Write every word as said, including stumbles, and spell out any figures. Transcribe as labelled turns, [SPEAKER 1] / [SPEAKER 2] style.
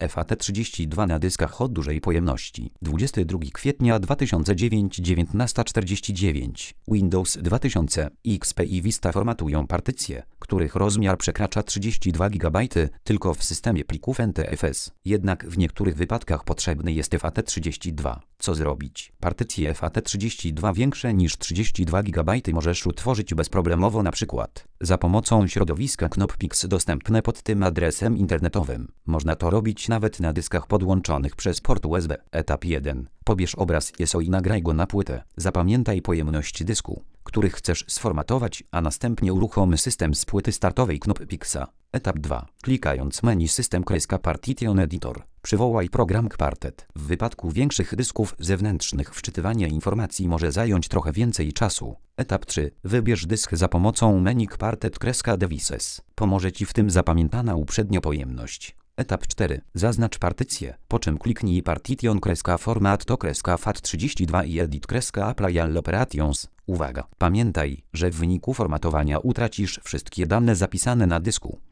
[SPEAKER 1] F A T trzydzieści dwa na dyskach o dużej pojemności. dwudziestego drugiego kwietnia dwa tysiące dziewięć, dziewiętnasta czterdzieści dziewięć. Windows dwa tysiące X P i Vista formatują partycje, których rozmiar przekracza trzydzieści dwa gigabajty tylko w systemie plików N T F S. Jednak w niektórych wypadkach potrzebny jest F A T trzydzieści dwa. Co zrobić? Partycje F A T trzydzieści dwa większe niż trzydzieści dwa gigabajty możesz utworzyć bezproblemowo, na przykład za pomocą środowiska Knoppix dostępne pod tym adresem internetowym. Można to robić nawet na dyskach podłączonych przez port U S B. Etap jeden. Pobierz obraz I S O i nagraj go na płytę. Zapamiętaj pojemność dysku, który chcesz sformatować, a następnie uruchom system z płyty startowej Knoppixa. Etap dwa. Klikając menu System Partition Editor, przywołaj program Quartet. W wypadku większych dysków zewnętrznych wczytywanie informacji może zająć trochę więcej czasu. Etap trzy. Wybierz dysk za pomocą menu Quartet-Devices. Pomoże Ci w tym zapamiętana uprzednio pojemność. Etap cztery. Zaznacz partycję, po czym kliknij Partition-Format to F A T trzydzieści dwa i Edit-Apply All Operations. Uwaga! Pamiętaj, że w wyniku formatowania utracisz wszystkie dane zapisane na dysku.